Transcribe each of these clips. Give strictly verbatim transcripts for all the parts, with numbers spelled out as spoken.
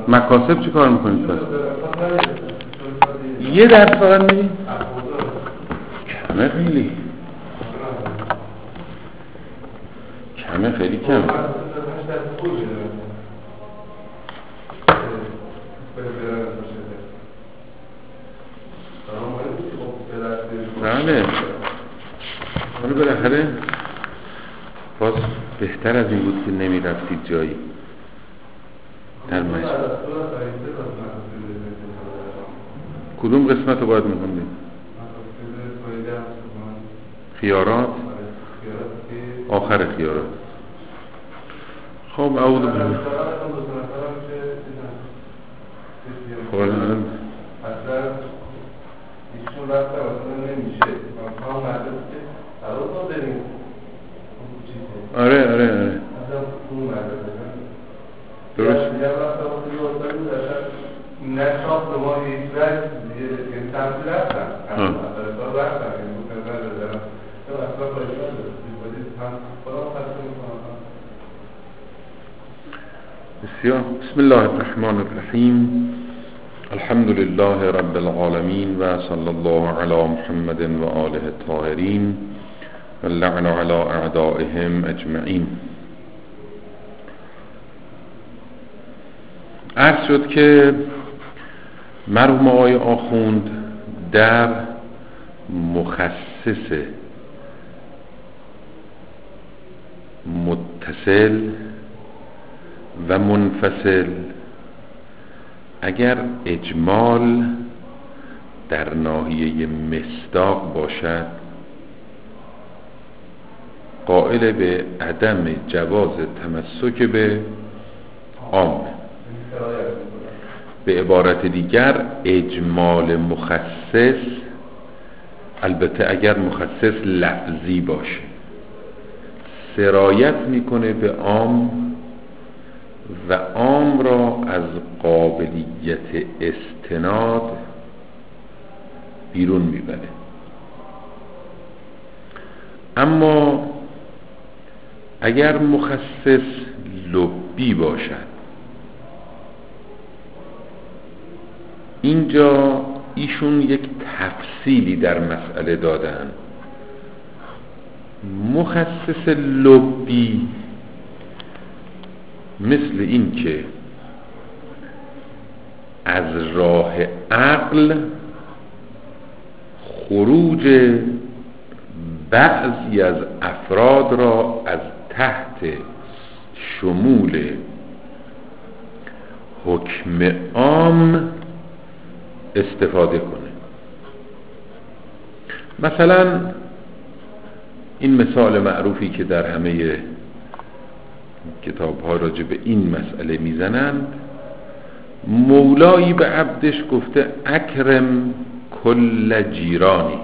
مکاسب چی کار میکنید پس؟ یه درس فقط میدین؟ کمه خیلی کمه خیلی کمه بله حالا بالاخره باز بهتر از این بود که نمی رفتید جایی در مجلس. کدوم قسمت رو باید میخوندید؟ خیارات آخر خیارات. خب اعوذ بالله. خب الان ایشون رفت اصلا نمیشه ما مدرسه که الان ما بریم آره آره آره اصلا اون مدرسه درست یه وقت وقتی واسه بود اصلا نشاط ما هیچ وقت یه سمتی رفتن اصلا رفتن این بود نظر دارم اصلا بایشان دارم خدا خسته میکنم. بسیار. بسم الله الرحمن الرحیم. الحمد لله رب العالمين و صلی الله علی محمد و آله الطاهرین و اللعن علی اعدائهم اجمعین. عرض شد که مرحوم آقای آخوند در مخصص متصل و منفصل اگر اجمال در ناحیه مصداق باشد قائل به عدم جواز تمسک به عام. به عبارت دیگر اجمال مخصص البته اگر مخصص لفظی باشه سرایت میکنه به عام و عام را از قابلیت استناد بیرون میبره. اما اگر مخصص لبی باشد اینجا ایشون یک تفصیلی در مسئله دادن. مخصص لبی مثل این که از راه عقل خروج بعضی از افراد را از تحت شمول حکم عام استفاده کنه. مثلا این مثال معروفی که در همه کتاب ها راجع به این مسئله میزنند، مولایی به عبدش گفته اکرم کل جیرانی،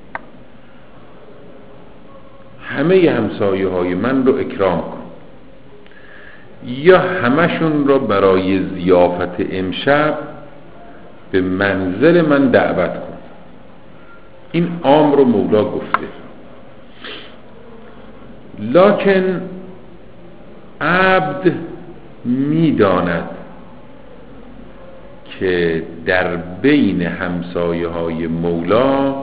همه همسایه های من رو اکرام کن یا همشون رو برای ضیافت امشب به منزل من دعوت کن. این امر رو مولا گفته. لکن عبد میداند که در بین همسایه های مولا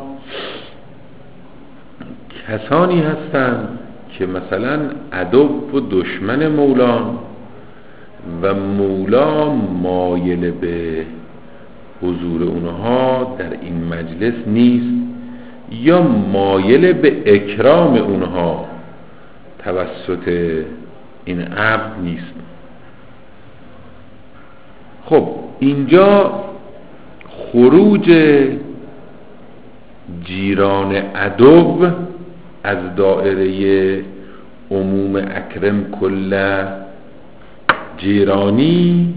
کسانی هستند که مثلا عدو و دشمن مولا و مولا مایل به حضور اونها در این مجلس نیست یا مایل به اکرام اونها توسط این عبد نیست. خب اینجا خروج جیران عدو از دائره عموم اکرم کل جیرانی،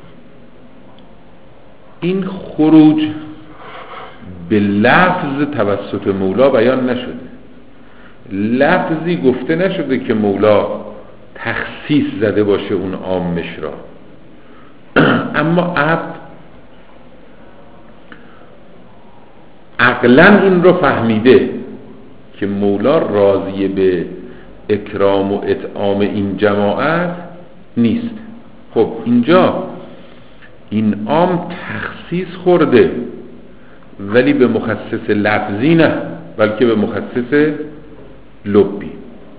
این خروج به لفظ توسط مولا بیان نشده. لفظی گفته نشده که مولا تخصیص زده باشه اون عامش را. اما عبد عقلاً این رو فهمیده که مولا راضی به اکرام و اطعام این جماعت نیست. خب اینجا این عام تخصیص خورده ولی به مخصص لفظی نه، بلکه به مخصص لبی.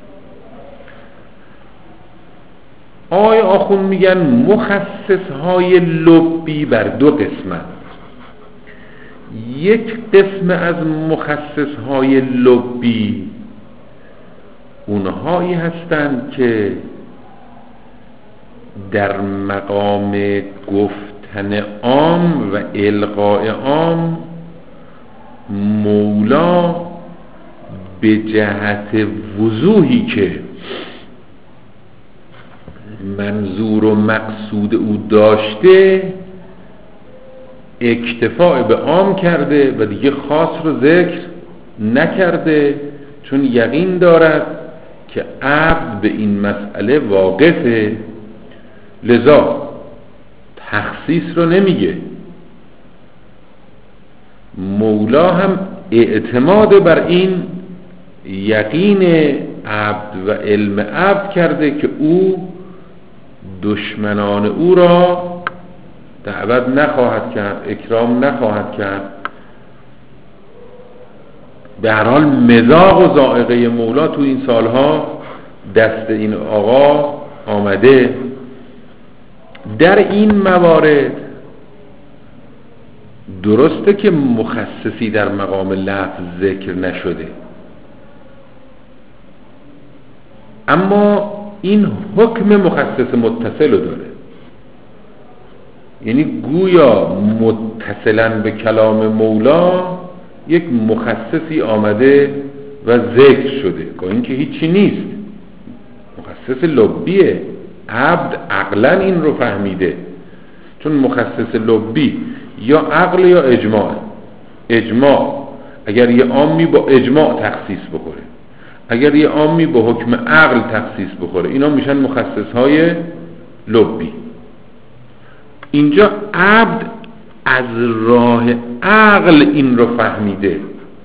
آقای آخوند میگن مخصص های لبی بر دو قسمت. یک قسم از مخصص های لبی اونهایی هستند که در مقام گفتن عام و القاء عام مولا به جهت وضوحی که منظور و مقصود او داشته اکتفاء به عام کرده و دیگه خاص رو ذکر نکرده، چون یقین دارد که عبد به این مسئله واقفه، لذا تخصیص رو نمیگه. مولا هم اعتماد بر این یقین عبد و علم عبد کرده که او دشمنان او را دعوت نخواهد کرد، اکرام نخواهد کرد. به هر حال مذاق و ذائقه مولا تو این سالها دست این آقا آمده. در این موارد درسته که مخصصی در مقام لفظ ذکر نشده، اما این حکم مخصص متصل رو داره، یعنی گویا متصلاً به کلام مولا یک مخصصی آمده و ذکر شده، با اینکه هیچی نیست، مخصص لبیه. عبد عقلاً این رو فهمیده، چون مخصص لبی یا عقل یا اجماع. اجماع اگر یه عامی با اجماع تخصیص بخوره، اگر یه عامی با حکم عقل تخصیص بخوره، اینا میشن مخصص های لبی. اینجا عبد از راه عقل این رو فهمیده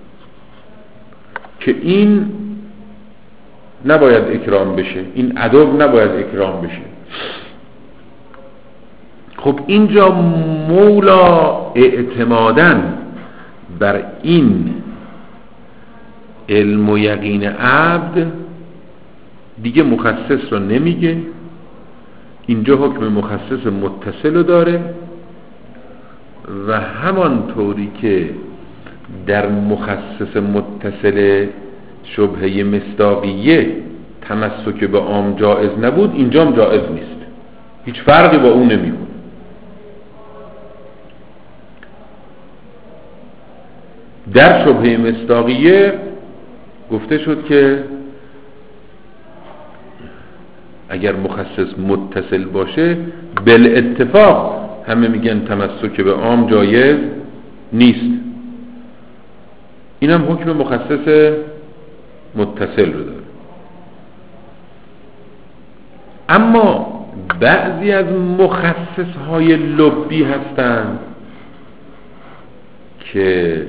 که این نباید اکرام بشه، این ادب نباید اکرام بشه. خب اینجا مولا اعتماداً بر این علم و یقین عبد دیگه مخصص رو نمیگه، اینجا حکم مخصص متصل رو داره و همان طوری که در مخصص متصل شبهه مصداقیه تمسک به عام جائز نبود، اینجا هم جائز نیست، هیچ فرقی با اون نمیکنه. در شبهه مصداقیه گفته شد که اگر مخصص متصل باشه بالاتفاق همه میگن تمسک به عام جایز نیست. اینم حکم مخصص متصل رو داره. اما بعضی از مخصص های لبی هستند که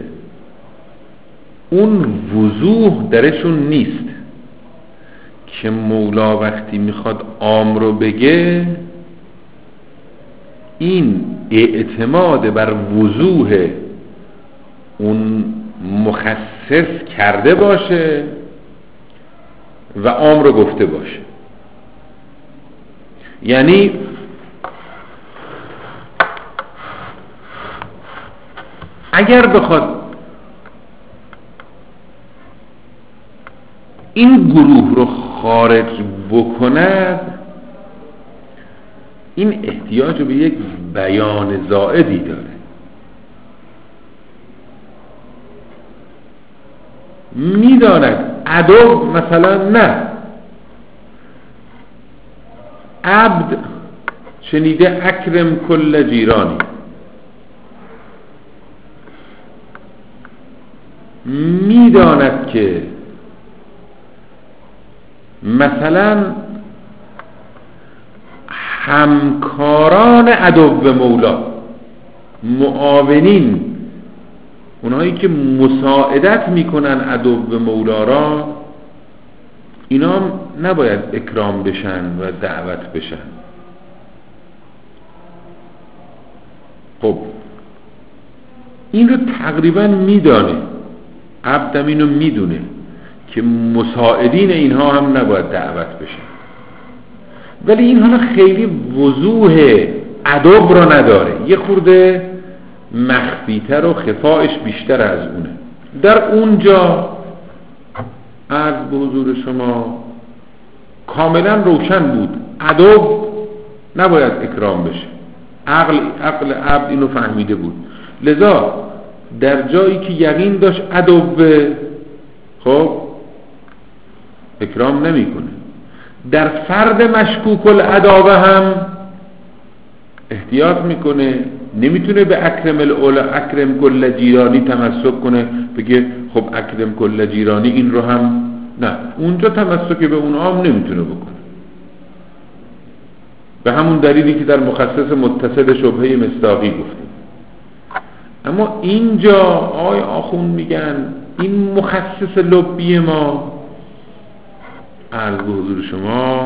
اون وضوح درشون نیست، که مولا وقتی میخواد عام رو بگه این اعتماد بر وضوح اون مخصص کرده باشه و عام رو گفته باشه. یعنی اگر بخواد این گروه رو خارج بکند، این احتیاج به یک بیان زائدی داره. میداند ادب مثلا نه، عبد شنیده اکرم کل جیرانی، میداند که مثلا همکاران عدو مولا، معاونین، اونهایی که مساعدت میکنن عدو مولا را، اینا هم نباید اکرام بشن و دعوت بشن. خب این رو تقریبا میدانه، عبدم اینو میدونه که مساعدین اینها هم نباید دعوت بشن، ولی این حالا خیلی وضوح ادب رو نداره، یه خورده مخفیتر و خفایش بیشتر از اونه. در اونجا عرض به حضور شما کاملا روشن بود ادب نباید اکرام بشه، عقل عقل عبد اینو فهمیده بود، لذا در جایی که یقین داشت ادب خب اکرام نمیکنه. در فرد مشکوک الادابه هم احتیاط میکنه، نمیتونه به اکرم الاولا اکرم کل جیرانی تمسک کنه، بگه خب اکرم کل جیرانی این رو هم نه، اونجا تمسک به اون عام نمیتونه بکنه، به همون دلیلی که در مخصص متصل شبهه مصداقی گفتیم. اما اینجا آقای آخوند میگن این مخصص لبی ما عرض به حضور شما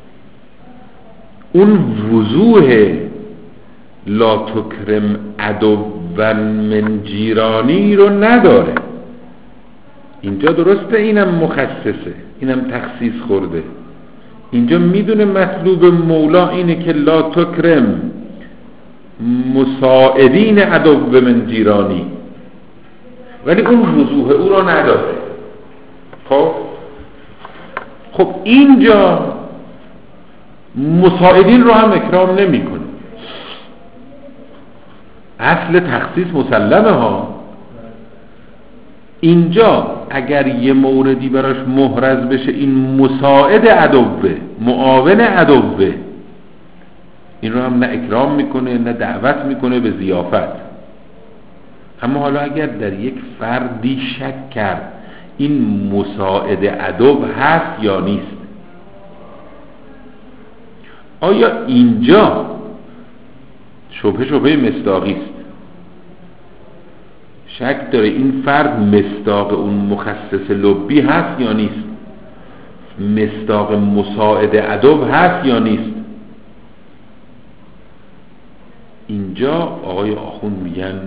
اون وضوح لا تکرم عدو من جیرانی رو نداره. اینجا درسته اینم مخصصه، اینم تخصیص خورده، اینجا میدونه مطلوب مولا اینه که لا تکرم مساعدین عدو من جیرانی، ولی اون وضوح او رو نداره. خب خب اینجا مساعدین رو هم اکرام نمی کنه. اصل تخصیص مسلمه ها، اینجا اگر یه موردی براش محرز بشه این مساعد عدوه، معاون عدوه، این رو هم نه اکرام میکنه نه دعوت میکنه به ضیافت. اما حالا اگر در یک فردی شک کرد این مساعد عدو هست یا نیست، آیا اینجا شبهه شبهه مصداقی است، شک داره این فرد مصداق اون مخصص لبی هست یا نیست، مصداق مساعد عدو هست یا نیست. اینجا آقای آخوند میگن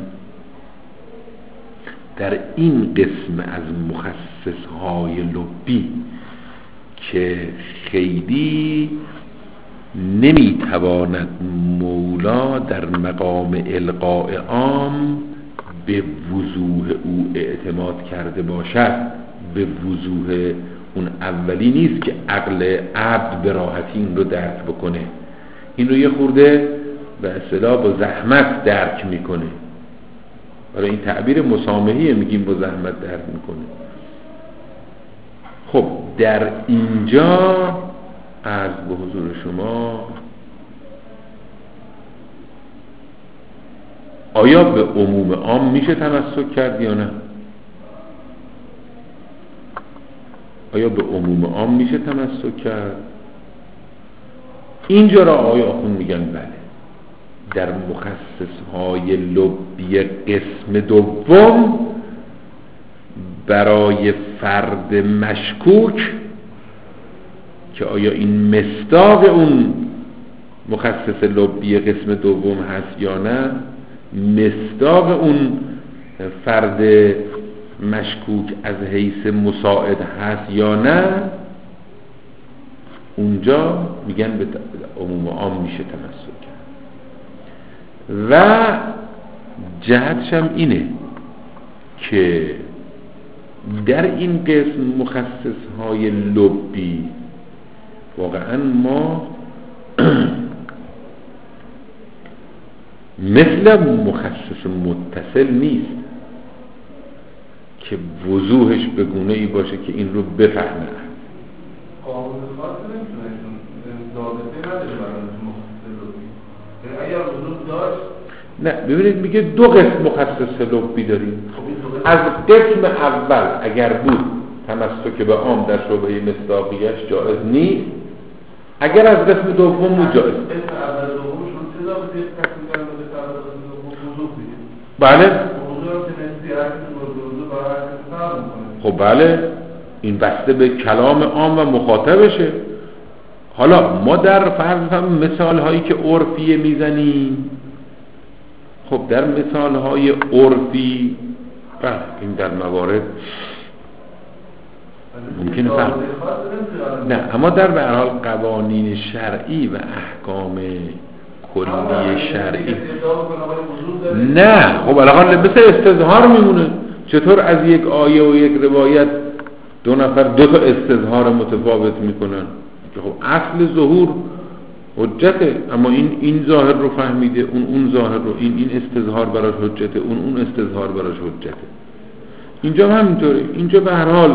در این قسم از مخصصهای لبی که خیلی نمیتواند مولا در مقام القاء عام به وضوح او اعتماد کرده باشد، به وضوح اون اولی نیست که عقل عبد به راحتی این رو درک بکنه، این رو یه خورده به اصطلاح با زحمت درک میکنه. برای این تعبیر مسامحیه میگیم با زحمت درک میکنه. خب در اینجا عرض به حضور شما آیا به عموم عام میشه تمسک کرد یا نه؟ آیا به عموم عام میشه تمسک کرد؟ اینجا را آقای آخوند میگن بله، در مخصصهای لبی قسم دوم برای فرد مشکوک که آیا این مصداق اون مخصص لبی قسم دوم هست یا نه، مصداق اون فرد مشکوک از حیث مساعد هست یا نه، اونجا میگن به عموم عام میشه تمسک کرد. و جهتش هم اینه که در این قسم مخصصهای لبی واقعا ما مثل مخصص متصل نیست که وضوحش به گونه ای باشه که این رو بفهمه. قانون خاص نمیتونشون ضابطه نداره برای مخصص لبی، اگر وضوح داشت نه. ببینید میگه دو قسم مخصص لبی داریم. از قسم اول اگر بود تمسک به عام در شبهه مصداقیش جائز نیست، اگر از قسم دوم بود جائز. قسم اول دوم شون چه ضابطه تقسیم کردن به قسم دوم وضوح دیگه؟ بله. وضوح هم که نسبی هرکسی وضوح برای هرکسی فرق میکنه. خب بله، این بسته به کلام عام و مخاطبشه. حالا ما در فرض هم مثال هایی که عرفیه میزنیم، خب در مثالهای عرفی بله این در موارد ممکنه فرق نه، اما در به هر حال قوانین شرعی و احکام کلی شرعی نه. خب الان مثل استظهار میمونه. چطور از یک آیه و یک روایت دو نفر دو تا استظهار متفاوت میکنن که خب اصل ظهور حجته، اما این این ظاهر رو فهمیده، اون اون ظاهر رو، این این استظهار براش حجته، اون اون استظهار براش حجته. اینجا هم همینطوره. اینجا به هر حال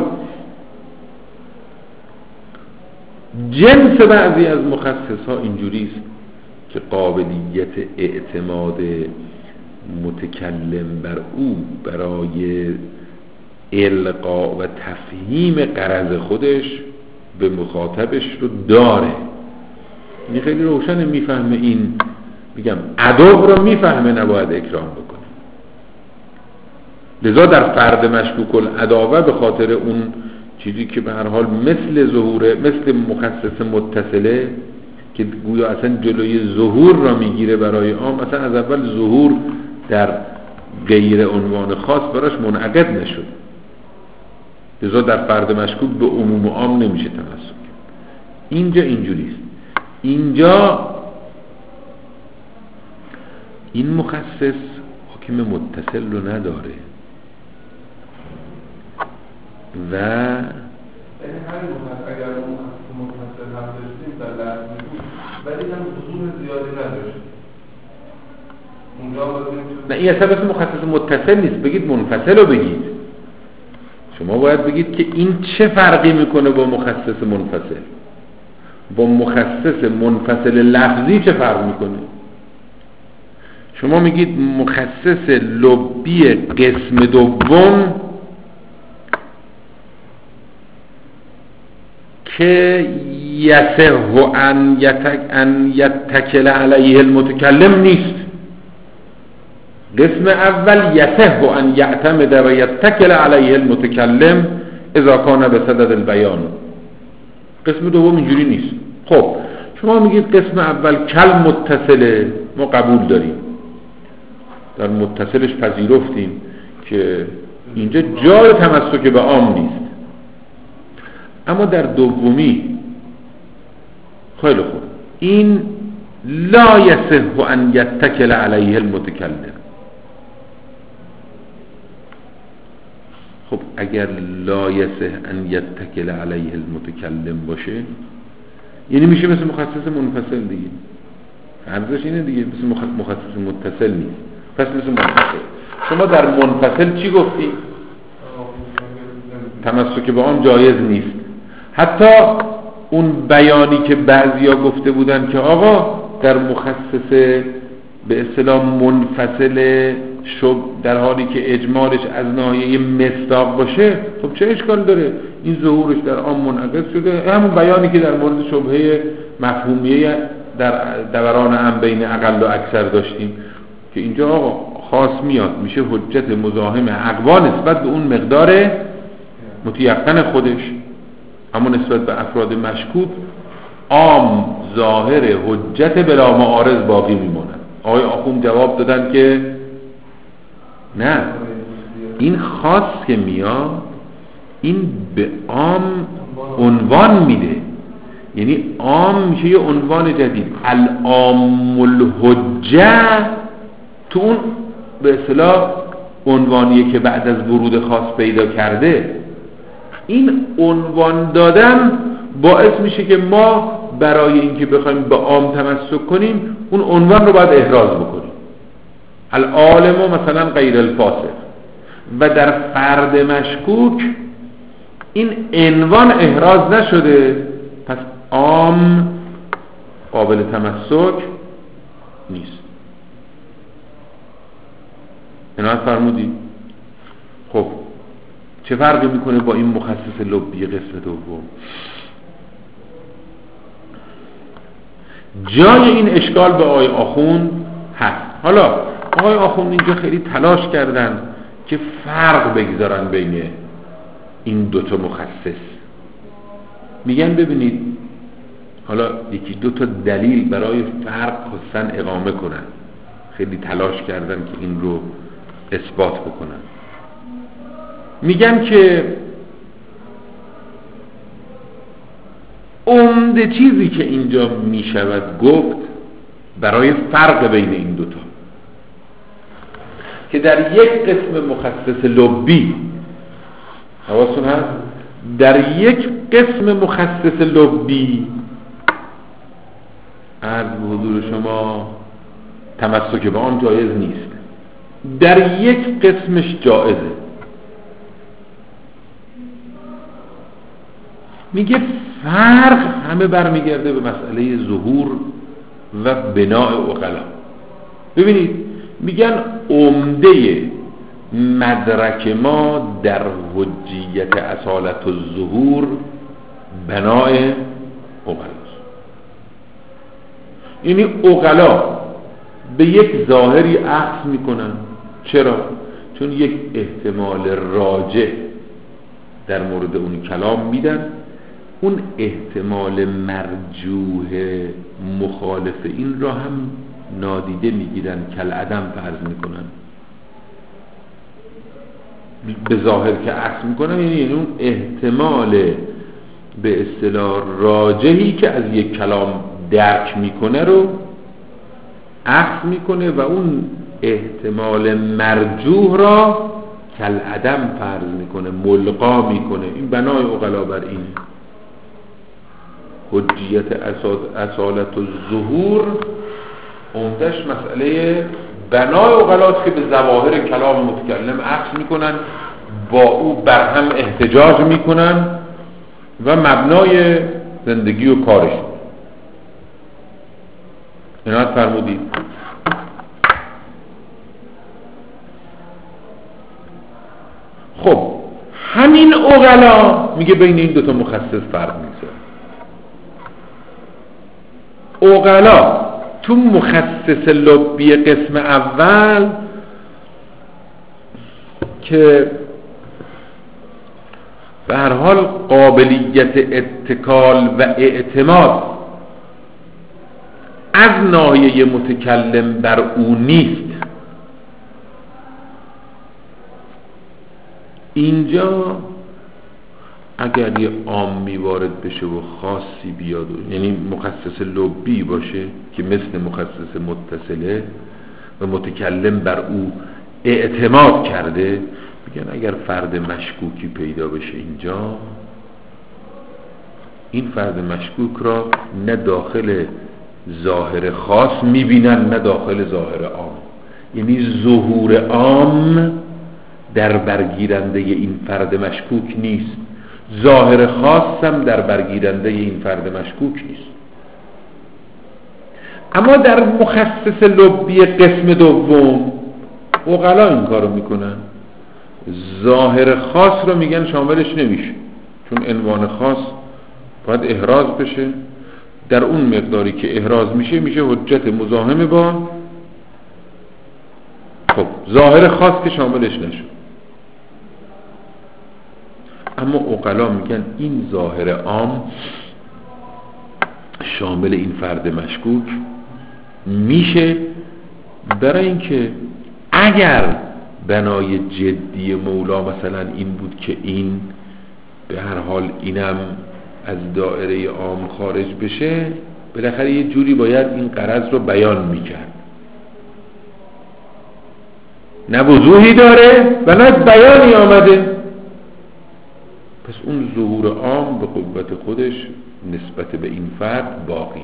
جنس بعضی از مخصص ها اینجوری است که قابلیت اعتماد متکلم بر او برای القا و تفهیم غرض خودش به مخاطبش رو داره. این خیلی روشن میفهمه، این میگم ادب رو میفهمه، نباید اکرام بکنه. لذا در فرد مشکوک العداوه به خاطر اون چیزی که به هر حال مثل ظهوره، مثل مخصص متصله که گویا اصلا جلوی ظهور را میگیره برای عام، اصلا از اول ظهور در غیر عنوان خاص براش منعقد نشد. لذا در فرد مشکوک به عموم عام نمیشه تمسک. اینجا اینجوریست. اینجا این مخصص حکم متصل رو نداره و یعنی همین مخصص اگر اون متصل هم داشتیم در لحظه بود ولی هم حضور زیادی نداشت اونجا باید نه، این اصلا مثل مخصص متصل نیست. بگید منفصل رو بگید. شما باید بگید که این چه فرقی میکنه با مخصص منفصل، با مخصص منفصل لفظی چه فرق میکنه. شما میگید مخصص لبی قسم دوم که یصح ان یتک ان یتکل علیه المتکلم نیست. قسم اول یصح ان یعتمد و یتکل علیه المتکلم اذا کان بصدد البیان. قسم دوم اینجوری نیست. خب شما میگید قسم اول کل متصله، ما قبول داریم، در متصلش پذیرفتیم که اینجا جای تمسک به عام نیست. اما در دومی خیلی خوب، این لا یصح ان یتکل علیه المتکلم. خب اگر لا یصح ان یتکل علیه المتکلم باشه یعنی میشه مثل مخصص منفصل دیگه. عرضش اینه دیگه، مثل مخصص متصل نیست. پس مثل منفصل. شما در منفصل چی گفتی؟ تمسک به آن جایز نیست. حتی اون بیانی که بعضیا گفته بودن که آقا در مخصص به اصطلاح منفصل شب در حالی که اجمالش از ناحیه مصداق باشه، خب چه اشکال داره؟ این ظهورش در عام منعکس شده. همون بیانی که در مورد شبهه مفهومیه در دوران هم بین اقل و اکثر داشتیم که اینجا آقا خاص میاد میشه حجت مزاحم اقوا نسبت به اون مقدار متیقن خودش، اما نسبت به افراد مشکوک عام ظاهر حجت بلا معارض باقی میمونن. آقای آخوند جواب دادن که نه، این خاص که میاد این به عام عنوان میده، یعنی عام میشه یه عنوان جدید. العام الحجه تو اون به اصطلاح عنوانیه که بعد از ورود خاص پیدا کرده. این عنوان دادن باعث میشه که ما برای اینکه بخوایم به عام تمسک کنیم اون عنوان رو باید احراز بکنیم. العالم مثلا غیر الفاسق. و در فرد مشکوک این عنوان احراز نشده، پس عام قابل تمسک نیست. عنایت فرمودی؟ خب چه فرقی میکنه با این مخصص لبی قسم دوم؟ جای این اشکال به آقای آخوند هست. حالا آقای آخوند اینجا خیلی تلاش کردن که فرق بگذارن بین این دوتا مخصص. میگن ببینید، حالا یکی دوتا دلیل برای فرق خواستن اقامه کنن. خیلی تلاش کردن که این رو اثبات بکنن. میگن که عمده چیزی که اینجا میشود گفت برای فرق بین این دوتا که در یک قسم مخصص لبی، حواستون هست، در یک قسم مخصص لبی عرض به حضور شما تمسک به آن جایز نیست، در یک قسمش جایزه. میگه فرق همه برمیگرده به مسئله ظهور و بناء عقلا. ببینید میگن عمده مدرک ما در حجیت اصالت الظهور بناء عقلاست. یعنی عقلا به یک ظاهری اخذ میکنن. چرا؟ چون یک احتمال راجح در مورد اون کلام میدن، اون احتمال مرجوح مخالف این را هم نادیده میگیرن، کل عدم فرض میکنن. به ظاهر که عکس میکنن یعنی اون احتمال به اصطلاح راجحی که از یک کلام درک میکنه رو عکس میکنه و اون احتمال مرجوح را کل عدم فرض میکنه، ملغا میکنه. این بنای عقلا بر این حجیت اصالت الظهور عمدش مسئله بنای عقلاست که به ظواهر کلام متکلم عکس میکنن، با او بر هم احتجاج میکنن و مبنای زندگی و کارش. عنایت فرمودید. خب همین عقلا میگه بین این دوتا مخصص فرق میذاره. عقلا تو مخصص لبی قسم اول که به هر حال قابلیت اتکال و اعتماد از ناحیه متکلم بر او نیست، اینجا اگر یه عامی وارد بشه و خاصی بیاد، یعنی مخصص لبی باشه که مثل مخصص متصله و متکلم بر او اعتماد کرده، میگن اگر فرد مشکوکی پیدا بشه اینجا، این فرد مشکوک را نه داخل ظاهر خاص میبینن نه داخل ظاهر عام. یعنی ظهور عام در برگیرنده این فرد مشکوک نیست، ظاهر خاص هم در برگیرنده این فرد مشکوک نیست. اما در مخصص لبی قسم دوم عقلا این کارو میکنن، ظاهر خاص رو میگن شاملش نمیشه، چون عنوان خاص باید احراز بشه، در اون مقداری که احراز میشه میشه حجت مزاحم با خب ظاهر خاص که شاملش نشد. اما عقلا میگن این ظاهر عام شامل این فرد مشکوک میشه، برای اینکه اگر بنای جدی مولا مثلا این بود که این به هر حال اینم از دایره عام خارج بشه، بالاخره یه جوری باید این غرض رو بیان میکرد. نه وضوحی داره و نه بیانی آمده، پس اون ظهور عام به قوت خودش نسبت به این فرد باقیه.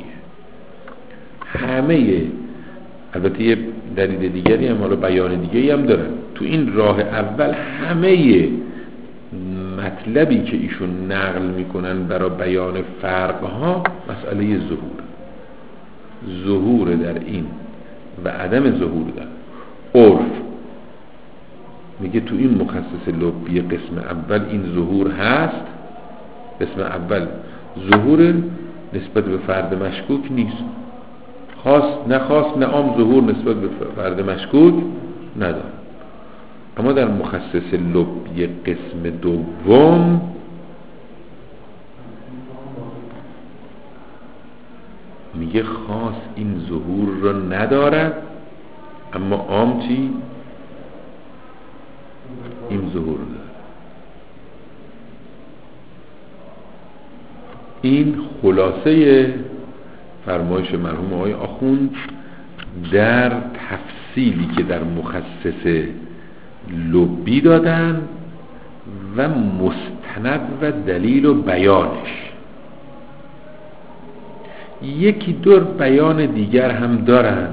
همه البته یه دلیل دیگری هم، حالا بیان دیگری هم دارن. تو این راه اول همه مطلبی که ایشون نقل میکنن برای بیان فرقها مسئله ظهور ظهور در این و عدم ظهور در عرف. میگه تو این مخصص لبی قسم اول این ظهور هست. قسم اول ظهور نسبت به فرد مشکوک نیست، خاص نه خاص نه عام ظهور نسبت به فرد مشکوک نداره. اما در مخصص لبی قسم دوم میگه خاص این ظهور رو ندارد اما عام چی؟ این ظهور داره. این خلاصه فرمایش مرحوم آقای آخوند در تفصیلی که در مخصص لبی دادن و مستند و دلیل و بیانش. یکی دور بیان دیگر هم دارن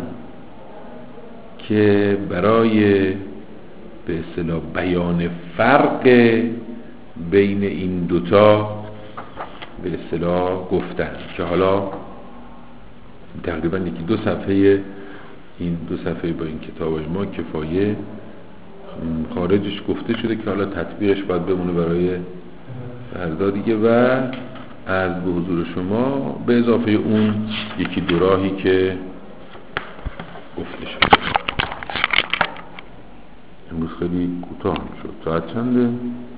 که برای به اصطلاح بیان فرق بین این دوتا به اصطلاح گفتن که حالا تقریبا یکی دو صفحه این دو صفحه با این کتاب ما کفایه خارجش گفته شده که حالا تطبیقش باید بمونه برای فردا دیگه و عرض به حضور شما به اضافه اون یکی دو راهی که گفته شده. امروز خیلی کوتاه شد. ساعت چنده؟